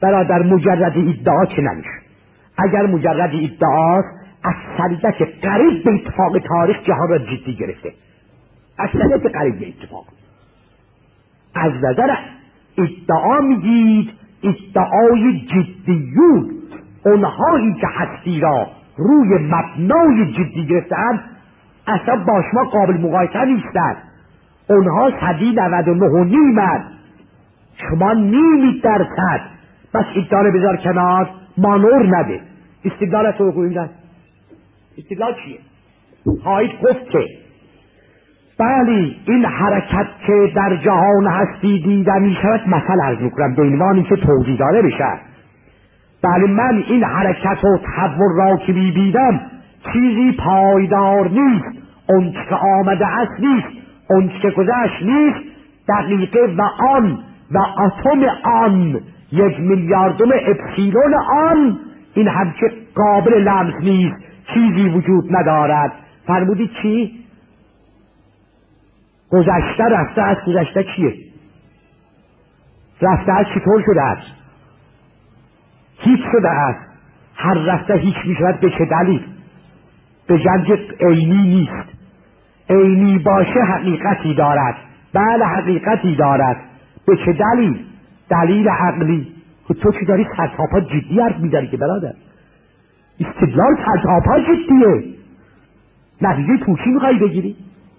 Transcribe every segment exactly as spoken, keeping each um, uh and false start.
برادر مجرد ادعا که نمیشه. اگر مجرد ادعاست اکثریت قریب به اتفاق تاریخ جهان را جدی گرفته. اکثریت قریب به اتفاق. از نظر ادعا میگید ادعای جدیون، اونهایی که هستی را روی مبنای جدی گرفتند اصلا با شما قابل مقایسه نیستند. اونها صدی نود و نه و نیمند، شما نیمی درصد. بس ادعا بذار کنار، مانور نده. استدلالت رو بگویید. استدلال چیه؟ خواهید گفت که بلی این حرکت که در جهان هستی دیده می شود، مثل عرض میکنم به عنوانی که توضیح داده بشه. بلی من این حرکت و تحول را که می بیدم چیزی پایدار نیست، اون که آمده است نیست، اون که گذشت نیست، دقیقه و آن و اتم آن، یک میلیاردم اپسیلون آن، این همچه قابل لمس نیست، چیزی وجود ندارد. فرمودید چی؟ گذشته رفته است. گذشته چیه؟ رفته است چطور شده است؟ هیچ شده است. هر رفته هیچ می شود به چه دلیل؟ به جنج عینی نیست. عینی باشه حقیقتی دارد. بله حقیقتی دارد. به چه دلیل؟ دلیل عقلی. تو چی داری سرتاپا جدی حرف می‌زنی که برادر؟ استدلال سرتاپا جدیه. نتیجه توشی میخوایی بگیری؟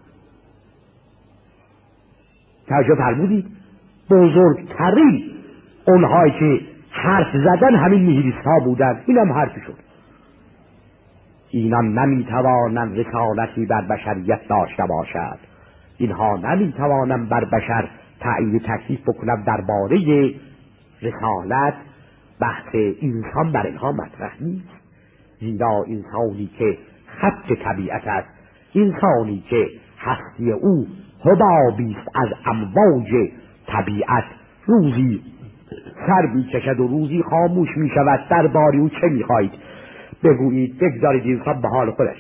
توجه فرمودید؟ بزرگترین اونهایی که حرف زدن همین نیهیلیست ها بودن. اینم حرفی شد. اینان نمیتوانند رسالتی بر بشریت داشته باشد. اینها نمیتوانند بر بشر تعیین تکلیف بکنم درباره رسالت. بحث انسان بر اینها مطرح نیست، زیرا انسانی که خط طبیعت است، انسانی که هستی او حبابی است از امواج طبیعت، روزی سر میکشد و روزی خاموش میشود. درباره او چه میخواهید بگویید؟ بگذارید انسان به حال خودش.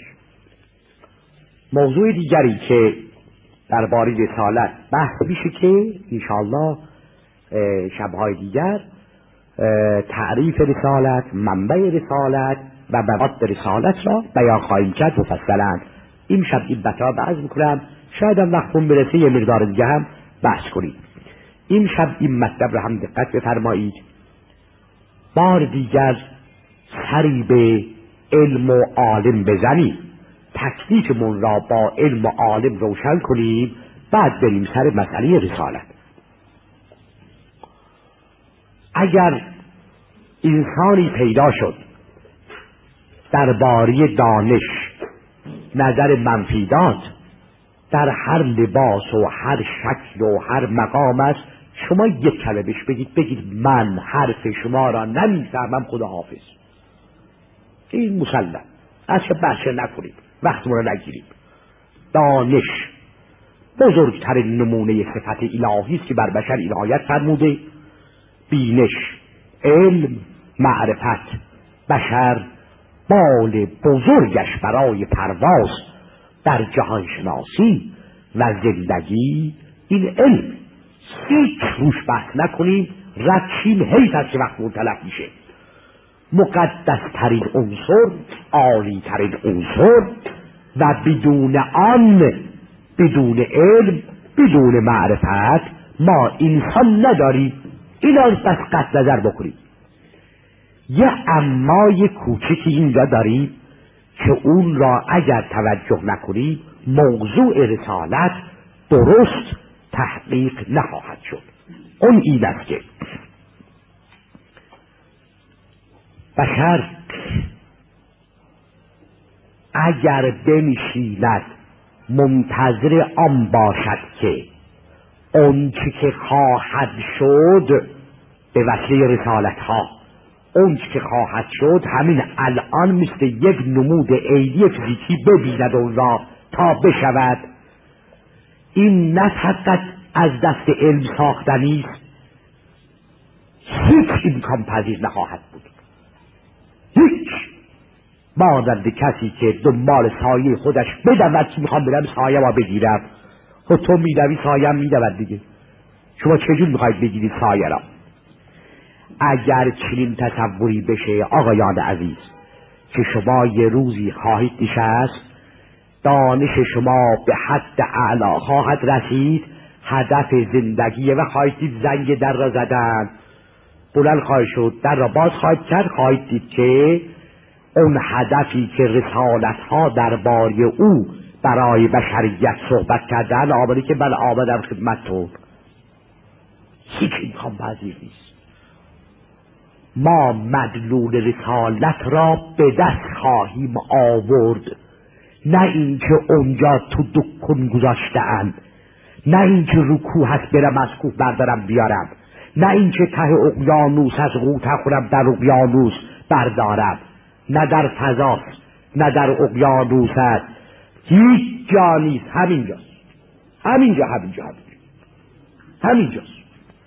موضوع دیگری که درباره رسالت بحث میشه که انشاءالله شبهای دیگر تعریف رسالت، منبع رسالت و مواد رسالت را بیان خواهیم کرد مفصلا. این شب این مطلب عرض میکنم، شاید هم وقتون برسه یه مقدار دیگه هم بحث کنید. این شب این مطلب را هم دقت بفرمایید. بار دیگر سری به علم و عالم بزنید، تکلیفمون را با علم و عالم روشن کنیم، بعد بریم سر مسئله رسالت. اگر انسانی پیدا شد درباره دانش نظر منفی داد، در هر لباس و هر شکل و هر مقام است، شما یک کلمش بگید بگید من حرف شما را نمیفهمم، خدا حافظ. این مسلم اصلا بحث نکنید، وقتمون را نگیرید. دانش بزرگترین نمونه صفت الهی است که بر بشر عنایت فرموده. بینش، علم، معرفت. بشر بال بزرگش برای پرواز در جهان شناسی و زندگی این علم. هیچ روش بحث نکنیم، ردشیم، حیف است که وقت منطلق میشه. مقدس ترین عنصر، عالی ترین عنصر، و بدون آن، بدون علم، بدون معرفت ما انسان نداریم. این را بس قطع نظر بکنید. یه امای کوچکی اینجا داریم که اون را اگر توجه نکنید موضوع رسالت درست تحقیق نخواهد شد. اون این است که بشر اگر بنشیند منتظر آن باشد که اون چی که خواهد شد به وسیله رسالت ها، اون چی که خواهد شد همین الان مثل یک نمود عینی فیزیکی ببیند اون را تا بشود، این نه فقط از دست علم ساختنی است، هیچ امکان پذیر نخواهد بود. هیچ مانند کسی که دنبال سایه خودش بدود که میخوام برم سایه ما بگیرم. خود تو میدوی سایه هم میدود دیگه، شما چجور میخواید بگیرید سایه را؟ اگر چنین تصوری بشه آقایان عزیز که شما یه روزی خواهید نشست، دانش شما به حد اعلا خواهد رسید، هدف زندگیه و خواهید دید زنگ در را زدن، بلند خواهید شد، در را باز خواهید کرد، خواهید دید که اون هدفی که رسالت ها درباره او برای بشریت صحبت کردن آمده که من آمدم خدمتتون، هیچ امکان پذیر نیست. ما مدلول رسالت را به دست خواهیم آورد، نه اینکه اونجا تو دکون گذاشته‌اند، نه اینکه رو کوه هست برم از کوه بردارم بیارم، نه اینکه ته اقیانوس از غوطه خورم در اقیانوس بردارم، نه در فضاست، نه در اقیانوس است، هیچ جا نیست، همینجاست، همینجا همینجا همینجا همینجاست.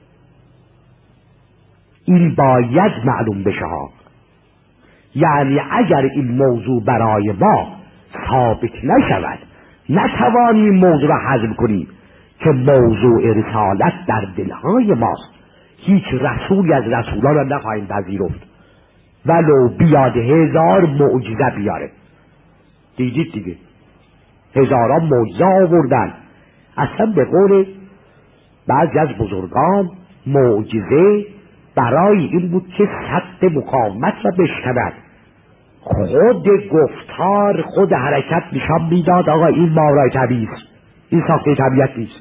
این باید معلوم بشه ها. یعنی اگر این موضوع برای ما ثابت نشود، نتوانیم موضوع را هضم کنیم که موضوع رسالت در دلهای ماست، هیچ رسولی از رسولان را نخواهیم پذیرفت ولو بیاد هزار معجزه بیاره. دیدید دیگه هزاران معجزه آوردن. اصلا به قول بعضی از بزرگان معجزه برای این بود که سد مقاومت را بشکند. خود گفتار، خود حرکت نشان میداد آقا این ماورای طبیعی است، این ساخته طبیعت نیست.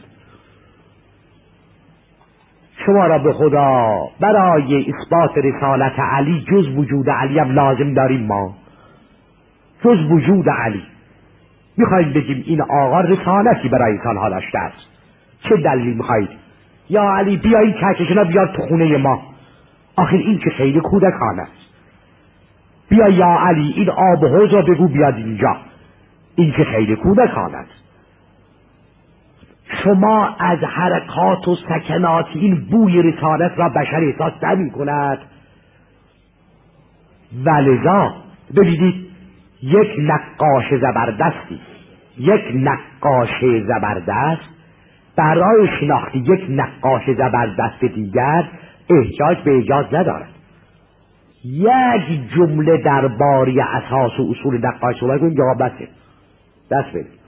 شما را به خدا برای اثبات رسالت علی جز وجود علی هم لازم داریم. ما جز وجود علی میخواید بگیم این آقا رسالتی برای انسانها داشته است، چه دلیلی میخواید؟ یا علی بیا این کهکشان بیار تو خونه ما، آخر این که خیلی کودکانه است. بیا یا علی این آب و حوض را بگو بیاد اینجا، این که خیلی کودکانه است. شما از حرکات و سکنات این بوی رسالت را بشر احساس نمی کند. ولذا ببینید یک نقاش زبردستی، یک نقاش زبردست برای شناخت یک نقاش زبردست دیگر احتیاج به اجازه ندارد. یک جمله درباره اساس و اصول نقاش صحبت کنیم جواب بسه دست بدید.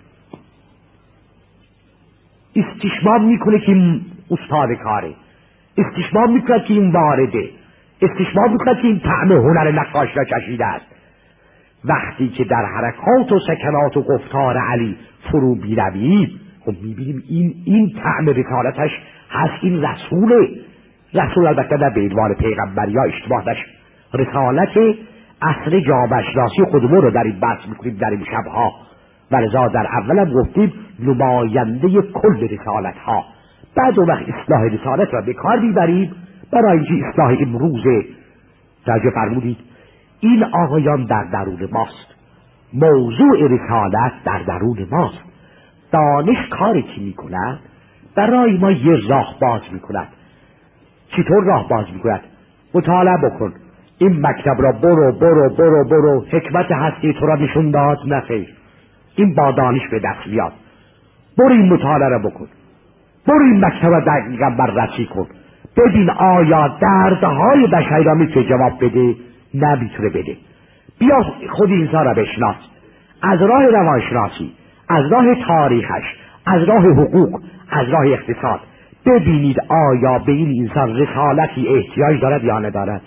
استشمام میکنه که این استاد کاره، استشمام میکنه که این وارده، استشمام میکنه که این طعم هنر نقاش را چشیده است. وقتی که در حرکات و سکنات و گفتار علی فرو بیرویم خب میبینیم این این طعم رسالتش هست، این رسوله. رسول البته در به عنوان پیغمبر یا اشتباه داشت، رسالت اصل جامعه شناسی خودمون رو در این بحث میکنیم در این شبها، ولذا در اولم گفتیم نماینده کل رسالت ها. بعد اون وقت اصلاح رسالت را به کار میبریم برای اینکه اصلاح امروزه توجه فرمودید. این آقایان در درون ماست، موضوع رسالت در درون ماست. دانش کاری که میکند برای ما یه راه باز میکند. چطور راه باز میکند؟ مطالعه بکن، این مکتب را برو برو برو برو، حکمت هستی تو را نشون داد؟ نه خیر، این با دانش به دست میاد. برو این مطالعه را بکن، برو این مکتب را دقیقا بررسی کن، ببین آیا دردهای بشری را میتونه جواب بده؟ نمیتونه بده. بیا خود انسان را بشناس، از راه روانشناسی، از راه تاریخش، از راه حقوق، از راه اقتصاد، ببینید آیا به این انسان رسالتی احتیاج دارد یا ندارد.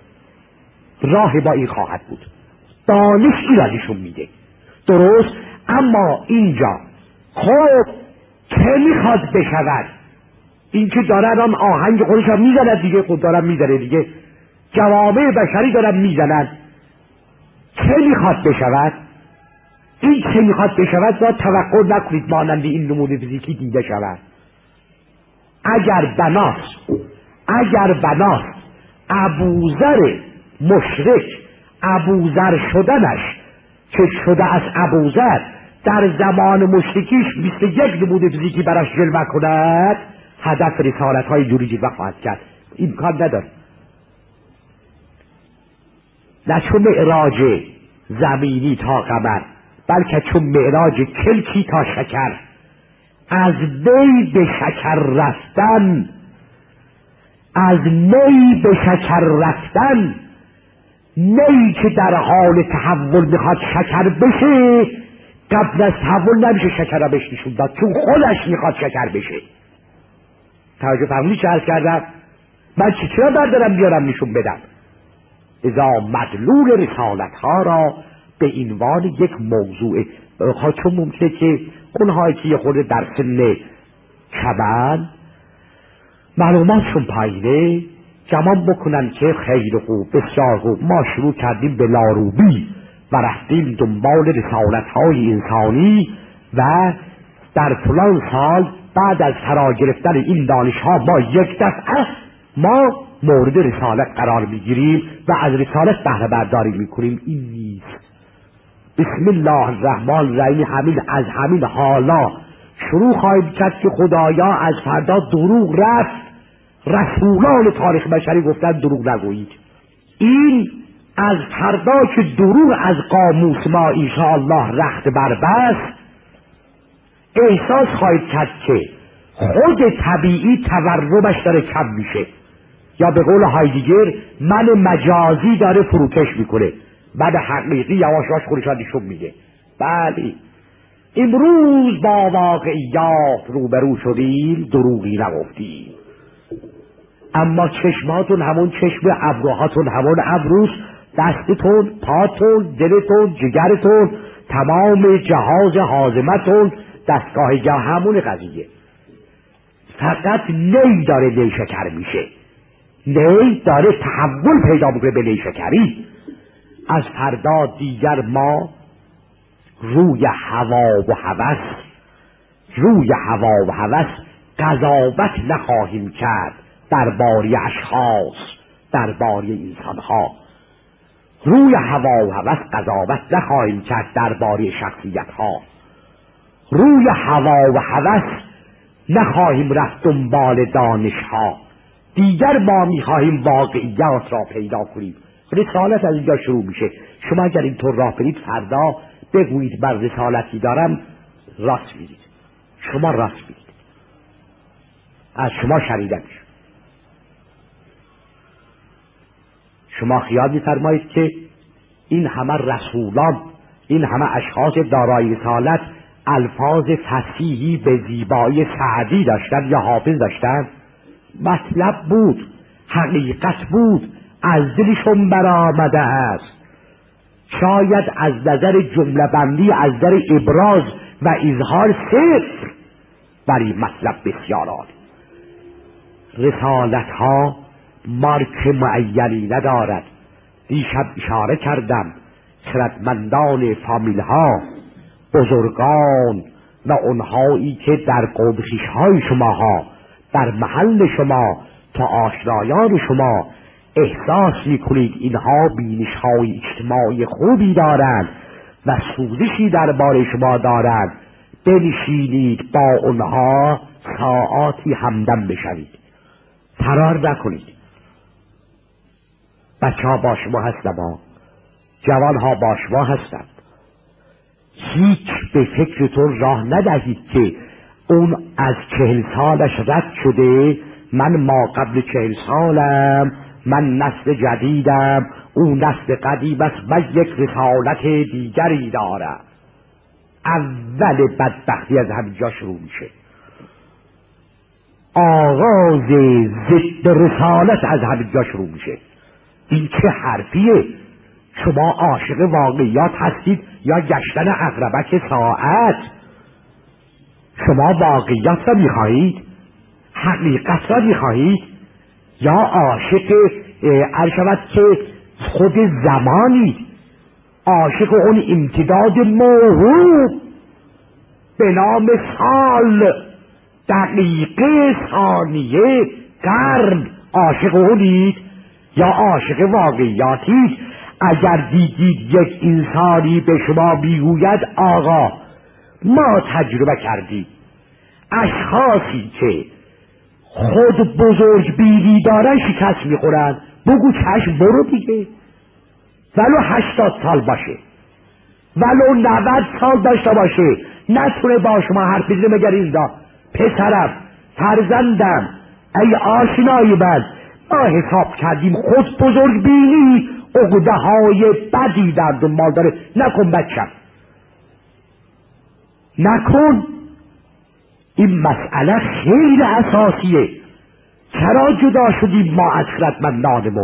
راه با این خواهد بود. دانش این را نشون میده، درست؟ اما اینجا خب چه میخواد بشود؟ این که دارن هم آهنگ خودش هم میزند دیگه، خود دارن میزنه دیگه، جوامع بشری دارن میزنن. چه میخواد بشود؟ این چه میخواد بشود را توقع نکنید مانند این نمونه فیزیکی دیده شود. اگر بناست اگر بناست ابوذر مشرک، ابوذر شدنش که شده از ابوذر در زمان مشرکیش مثل یک نمونه فیزیکی براش جلوه کند، هدف رسالت های جوری جلوه خواهد کرد. امکان نداره. نه چون معراج زمینی تا قمر، بلکه چون معراج کلکی تا شکر. از بی به شکر رفتن از نی به شکر رفتن، نی که در حال تحول میخواد شکر بشه، قبل از تحول نمیشه شکر را بهش نشون داد، چون خودش میخواد شکر بشه. توجه فرمودی چه عرض کردم؟ من چی چرا بردارم بیارم نشون بدم؟ ازا مدلول رسالت ها را به عنوان یک موضوع، چون ممکنه که اونهایی که یه خورده در سن کمن معلوماتشون پایینه گمان بکنن که خیلی خوب، بسیار خوب، ما شروع کردیم به لاروبی و رفتیم دنبال رسالت های انسانی و در فلان سال بعد از فرا گرفتن این دانش ها ما یک دفعه ما مورد رسالت قرار میگیریم و از رسالت بهره برداری میکنیم. این نیست. بسم الله الرحمن الرحیم همین از همین حالا شروع خواهیم کرد که خدایا از فردا دروغ رفت، رسولان تاریخ بشری گفتن دروغ نگویید. این از فردا که دروغ از قاموس ما انشاءالله رخت بربست، احساس خواهید کرد که خود طبیعی تورمش داره کم میشه، یا به قول هایدگر من مجازی داره فروکش میکنه، بعد حقیقی یواش یواش خودش را نشون میده. بله امروز با واقعیات روبرو شدیم، دروغی نگفتیم، اما چشماتون همون چشم، ابروهاتون همون ابروست، دستتون، پاتون، دلتون، جگرتون، تمام جهاز هاضمتون، دستگاه جا همون قضیه. فقط نی داره نیشکر میشه، نی داره تحول پیدا میکنه به نیشکری. از فردا دیگر ما روی هوا و هوس روی هوا و هوس قضاوت نخواهیم کرد درباره اشخاص، درباره انسانها. روی هوا و هوس قضاوت نخواهیم کرد درباره شخصیتها. روی هوا و هوس نخواهیم رفت دنبال دانشها. دیگر ما میخواهیم واقعیات را پیدا کنیم. رسالت از اینجا شروع میشه. شما اگر اینطور راه برید فردا بگویید بر رسالتی دارم، راست میرید. شما راست میرید، از شما شنیده میشه. شما خیال میفرمایید که این همه رسولان، این همه اشخاص دارای رسالت الفاظ فصیحی به زیبایی سعدی داشتن یا حافظ داشتن؟ مطلب بود، حقیقت بود، از دلشون برآمده است. شاید از نظر جمله بندی، از نظر ابراز و اظهار صفر، ولی مطلب بسیار عالی. رسالت ها مارک معینی ندارد. دیشب اشاره کردم خردمندان فامیل ها، بزرگان و اونهایی که در قومخیش های شما ها، در محل شما، تا آشنایان شما احساس میکنید اینها بینش های اجتماعی خوبی دارند و سوزشی درباره شما دارند، بنشینید با اونها ساعاتی همدم بشوید، فرار نکنید. بچه ها با شما هستند، جوان ها با شما هستند. هیچ به فکرتون راه ندهید که اون از چهل سالش رد شده، من ما قبل چهل سالم، من نسل جدیدم، اون نسل قدیم است و یک رسالت دیگری دارم. اول بدبختی از همینجا شروع میشه. آغاز ضد رسالت از همینجا شروع میشه. این چه حرفیه؟ شما عاشق واقعیات هستید یا گشتن عقربک ساعت؟ شما واقعیت را میخواهید؟ حقیقت را میخواهید؟ یا عاشق ارشبت که خود زمانید، عاشق اون امتداد موهوب به نام سال، دقیقه، ثانیه، قرن، عاشق اونید یا عاشق واقعیاتید؟ اگر دیدید یک انسانی به شما میگوید آقا ما تجربه کردیم اشخاصی که خود بزرگ بینی دارن شکست میخورن، بگو چشم برو دیگه، ولو هشتاد سال باشه، ولو نود سال داشته باشه، نتونه با شما حرف بزنه مگر اینجا پسرم، فرزندم، ای آشنای من، ما حساب کردیم خود بزرگ بینی عقده های بدی در دنبال داره. نکن بچم، نکن. این مسئله خیلی اساسیه. چرا جدا شدیم ما از خردمندانمون؟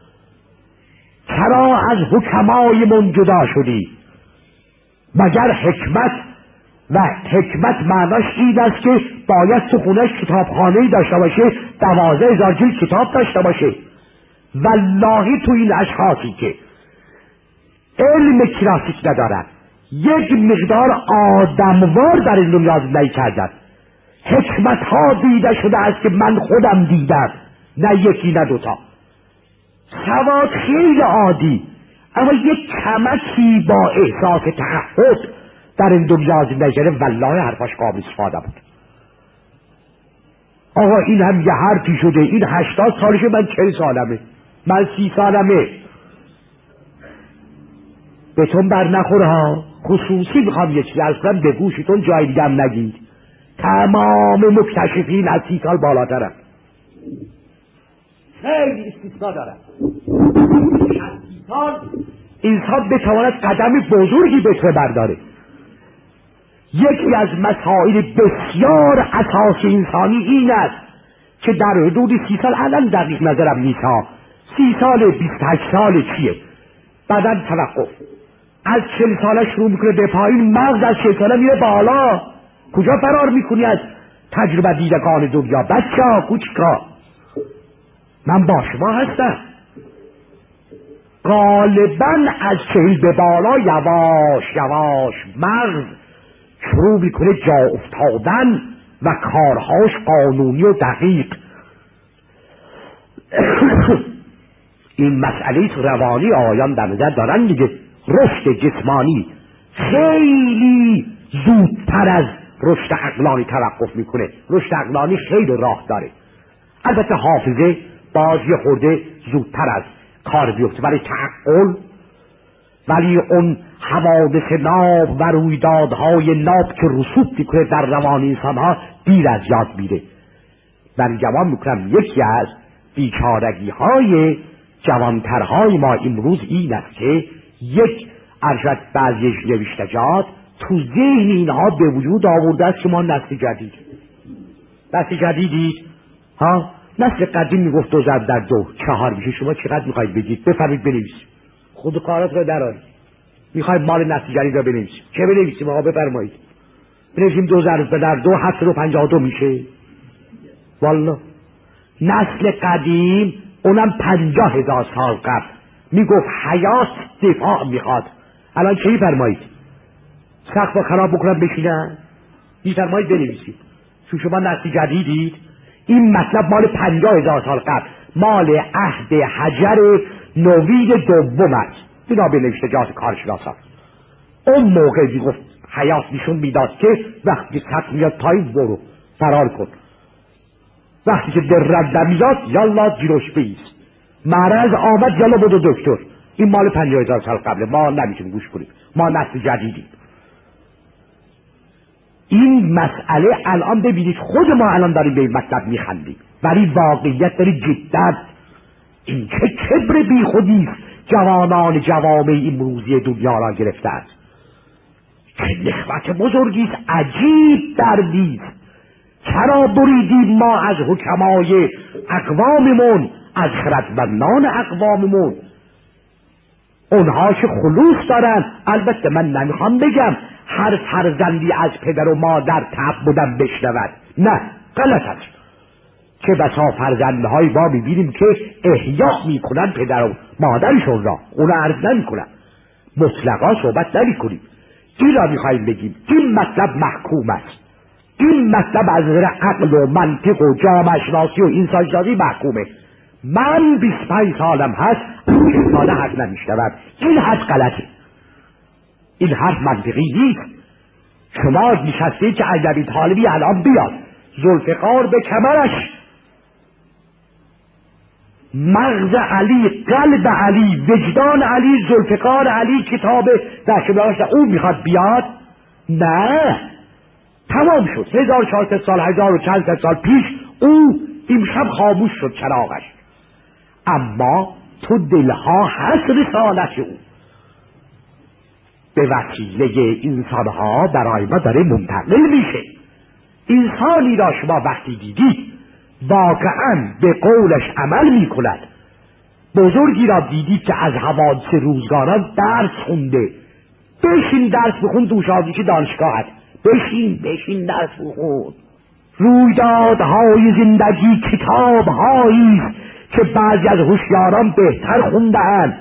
چرا از حکمایمون جدا شدیم؟ مگر حکمت و حکمت معناش این است که باید تو خونش کتابخانه‌ای داشته باشه، دوازده هزار جلد کتاب داشته باشه؟ والله تو این اشخاصی که علم کلاسیک ندارن، یک مقدار آدموار در این دنیا زندگی کردن، حکمت ها دیده شده است که من خودم دیدم، نه یکی نه دوتا. سواد خیلی عادی، اما یک کمکی با احساس تعهد در این دنیا زندگی کرده، والله حرفاش قابل استفاده بود. آقا این هم یه حرفی شده، این هشتاد سالشه، من چل سالمه، من سی سالمه. بهتون بر نخوره ها. خصوصی میخوام یه چیزی از کنم، به گوشتون جای دیگه هم نگید. تمام مکتشفین از سی سال بالاترن، خیلی استثنا دارن. از سی سال انسان بتواند قدم بزرگی بتونه برداره. یکی از مسائل بسیار اساسی انسانی این است که در حدود سی سال، الان دقیق نظرم نیست ها، سی سال بیست و هشت سال چیه، بعدم توقف. از چل ساله شروع میکنه به پایین، مغز از چل ساله میره بالا. کجا فرار میکنی از تجربه دیدگان دنیا؟ بچه ها، کوچکا، من با شما هستم. غالبا از چهل به بالا یواش یواش مغز شروع میکنه جا افتادن و کارهاش قانونی و دقیق. این مسئله روانی آیان در نظر دارن دیگه. رشد جسمانی خیلی زودتر از رشد عقلانی توقف میکنه. رشد عقلانی خیلی راه داره. البته حافظه باز یه خورده زودتر از کار بیفته، ولی تعقل، ولی اون حوادث ناب و رویدادهای ناب که رسوب میکنه در روان انسانها دیر از یاد میره. من جوان میکنم یکی از بیچارگی های جوانترهای ما امروز این است که یک ارشد بعضی نوشتجات تو ذهن اینها به وجود آورده است که ما نسل جدید نسل جدیدید ها. نسل قدیم میگفت دو ضرب در دو چهار میشه. شما چقدر میخواید بگید؟ بفرمایید بنویسید، خود کارات رو درارید. میخواید مال نسل جدید رو بنویسید، چه بنویسیم آقا؟ بفرمایید بنویسیم دو ضرب در دو هفت و پنجاه دو میشه. والله نسل قدیم اونم پنجاه هزار سال قبل میگفت حیات دفاع میخواد. الان چه میفرمایید؟ سقف خراب بکنم بشینن؟ میفرمایید بنویسید. چون شما نسل جدیدید. این مطلب مال پنجاه هزار سال قبل، مال عهد حجر نوید دوم است. اینا به نوشتجات کارشناسان اون موقع میگفت حیات نشون میداد که وقتی سطح میاد پایین برو فرار کن، وقتی که درد میاد یالا جلوش بیست، مرض آمد یالا بدو دکتر. این مال پنجاه هزار سال قبله، ما نمیتونیم گوش کنیم، ما نسل جدیدیم. این مسئله الان ببینید خود ما الان داریم به این مطلب میخندیم، ولی واقعیت داری جدا. این چه کبر بی خودی جوانان جوامع امروزی دنیا را گرفته است. چه نخوت بزرگی است، عجیب دردی است. چرا بریدیم ما از حکمای اقواممون، از خردمندان اقواممون؟ اونها که خلوص دارن. البته من نمیخوام بگم هر فرزندی از پدر و مادر تعبدن بشنود، نه، غلط است. که بسا فرزندهای ما میبینیم که احیاء میکنن پدر و مادرشون را، اون را عرض نمیکنن، مطلقا صحبت نمیکنیم. این را میخواییم بگیم این مطلب محکوم است. این مطلب از نظر عقل و منطق و جامعه شناسی و انسان شناسی محکومه. من بیست و پنج سالم هست، این ساله حرف نمیشنوم. این حرف غلطه، این حرف منطقی نیست. شما نشستید که عجبی طالبی الان بیاد ذوالفقار به کمرش، مغز علی، قلب علی، وجدان علی، ذوالفقار علی، کتاب در شبهاش او میخواد بیاد؟ نه، تمام شد. هزار و چهارصد سال، هزار و چند سال پیش او امشب خاموش شد چراغش. اما تو دلها هست رسالت او، به وسیله انسانها برای ما داره منتقل میشه. انسانی را شما وقتی دیدید واقعا به قولش عمل میکند، بزرگی را دیدید که از حوادث روزگاران درس خونده، بشین درس بخون، دوشازی که دانشگاهت، بشین بشین درس بخون. رویدادهای زندگی کتابهایی که بعضی از هوشیاران بهتر خونده‌اند،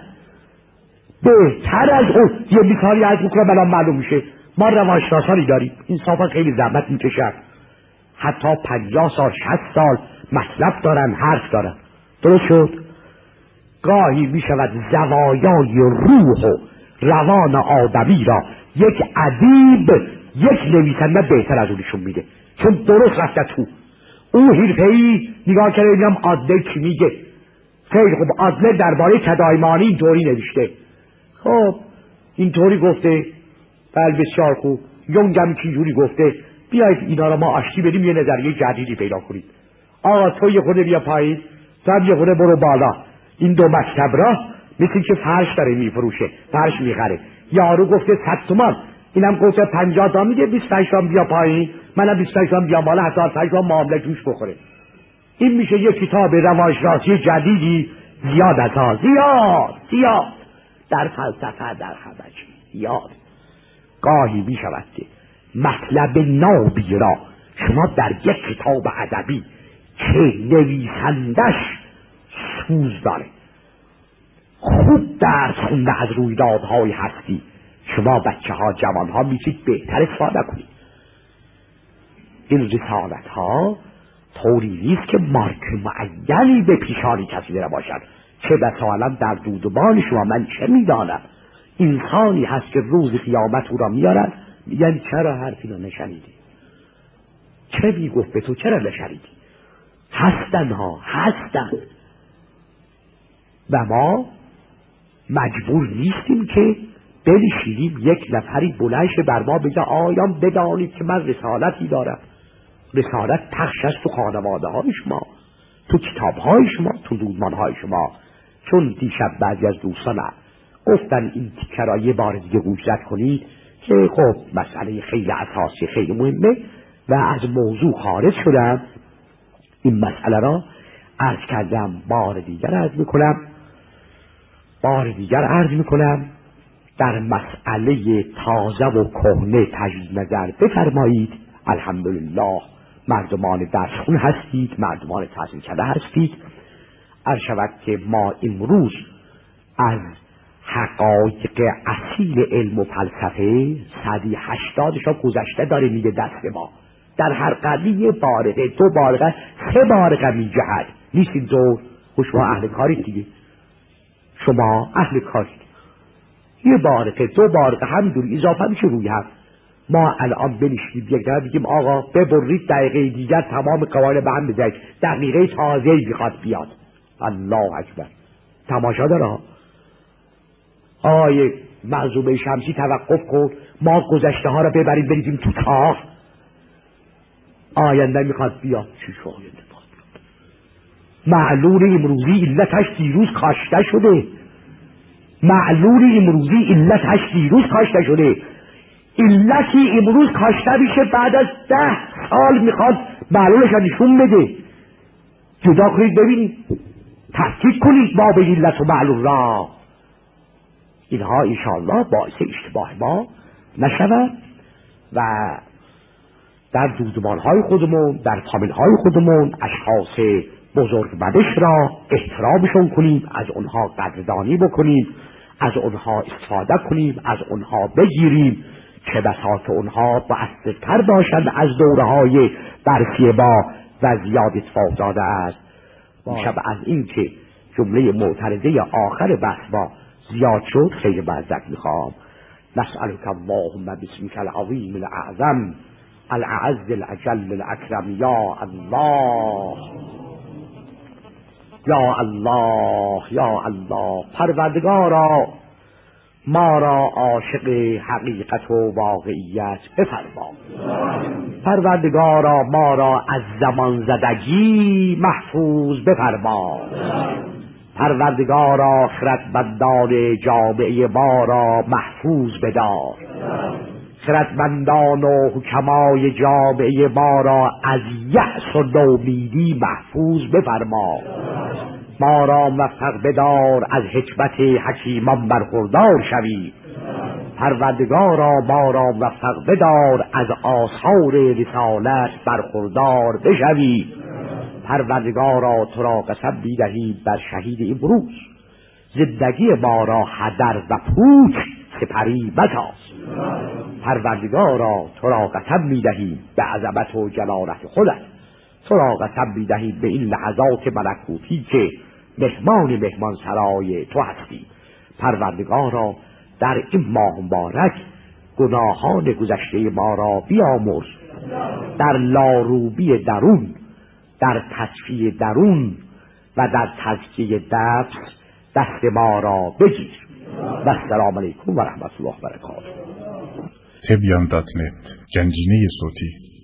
بهتر از اون. یه مثالی از میکنم الان معلوم میشه. ما روانشناسانی داریم انصافا خیلی زحمت میکشن، حتی پنجاه سال شصت سال مطلب دارن، حرف دارن، درست شد. گاهی میشود زوایای روح و روان آدمی را یک ادیب، یک نویسنده بهتر از اونشون میده، چون درست رفته تو. اون حرفه‌ای نگاه کرده میگم آدلر چی میگه. خیلی خوب، آدلر درباره تداعیمانی اینطوری نوشته، خب اینطوری گفته، بله بسیار خوب. یونگم که اینجوری گفته، بیایید اینا را ما آشتی بدیم، یه نظریه جدیدی پیدا کنید. آقا تو یه خورده بیا پایین، تو هم یه خورده برو بالا. این دو مکتب را مثل که فرش داره میفروشه، فرش میخره. یارو گفته صد تومان، اینم گفته پنجاه تا، میگه بیست و پنج تومان بیا پایین، منم بیست و پنج تومان بیام بالا، حتی پنج تومان معامله جوش بخوره. این میشه یه کتاب روانشناسی جدیدی. زیاد از ها، زیاد زیاد در فلسفه، در همه چی زیاد. گاهی میشود که مطلب نابی را شما در یک کتاب ادبی که نویسندش سوز داره، خوب درس خونده از رویدادهای هستی، شما بچه ها جوان ها میشید بهتر استفاده کنید. این رسالت ها طوری نیست که مارک معینی به پیشانی کسی داره باشد. چه بسا الان در دودمان شما من چه میدانم، انسانی هست که روز قیامت او را میارن میگن چرا حرفی رو نشنیدی، چه میگفت به تو، چرا نشنیدی. هستن ها، هستن. و ما مجبور نیستیم که بنشینیم یک نفری بلنش بر ما بگه آیان بدانید که من رسالتی دارم. رسالت پخش است تو خانواده های شما، تو کتاب های شما، تو دودمان های شما. چون دیشب بعضی از دوستان گفتن این تیکه را یه بار دیگه گوش زد کنید که خب مسئله خیلی اساسی، خیلی مهمه و از موضوع خارج شدم. این مسئله را عرض کردم، بار دیگر عرض میکنم بار دیگر عرض میکنم در مسئله تازه و کهنه تجدید نظر بفرمایید. الحمدلله مردمان درسخون هستید، مردمان تحصیل کرده هستید. عرض شود که ما امروز از حقایق اصیل علم و فلسفه صدی هشتادش را گذشته داره میده دست ما. در هر قرنی یه بارقه، دو بارقه، سه بارقه میجهد. نیستید دور و شما اهل کارید دیگه، شما اهل کارید. یه بارقه، دو بارقه همینجوری اضافه میشه روی هم. ما الان بنشید یک دقیقه بگیم آقا ببرید دقیقه دیگر تمام قوانین به هم بزنید، دقیقه تازه‌ای میخواد بیاد. الله اکبر. تماشا داره. آیه معزومه شمسی توقف کن، ما گذشته ها را ببریم بریزیم تو چاه، آینده میخواد بیاد. چی شو آینده میخواد بیاد؟ معلول امروزی علتش دیروز کاشته شده، معلول امروزی علتش دیروز کاشته شده. علتی امروز کاشته میشه بعد از ده سال میخواد معلولش نشون بده. جدا کنید ببینید، تحقیق کنید ما به علت و معلول را. اینها انشاءالله باعث اشتباه ما نشود و در دودمانهای خودمون، در فامیلهای خودمون اشخاص بزرگمنش را احترامشون کنیم، از اونها قدردانی بکنیم، از اونها استفاده کنیم، از اونها بگیریم. چه بسا که اونها مؤثرتر باشند از دوره های درسی ما و زیاد اتفاق داده است. میشب از این که جمله معترضه آخر بحث ما زیاد شد خیلی معذرت میخوام. نسألك اللهم باسمك العظیم الاعظم الاعز الاجل الاکرم یا الله یا الله یا الله. پروردگارا ما را عاشق حقیقت و واقعیت بفرما. پروردگارا ما را از زمان زدگی محفوظ بفرما. پروردگارا خردمندان جامعه ما را محفوظ بدار. خردمندان و حکمای جامعه ما را از یأس و نومیدی محفوظ بفرما. ما را موفق بدار از حکمت حکیمان برخوردار شویم. پروردگارا ما را موفق بدار از آثار رسالت برخوردار بشویم. پروردگارا تو را قسم می‌دهیم بر شهید امروز زندگی ما را هدر و پوچ سپری مساز. پروردگارا تو را قسم می‌دهیم به عظمت و جلالت خودت، تو را قسم می‌دهیم به این لحظات ملکوتی که مهمان مهمان سرای تو هستیم. پروردگارا در این ماه مبارک گناهان گذشته ما را بیامرز. در لاروبی درون، در تصفیه درون و در تزکیه نفس دست ما را بگیر. و السلام علیکم و رحمت الله و برکاته. تبیان دات نت، گنجینه صوتی.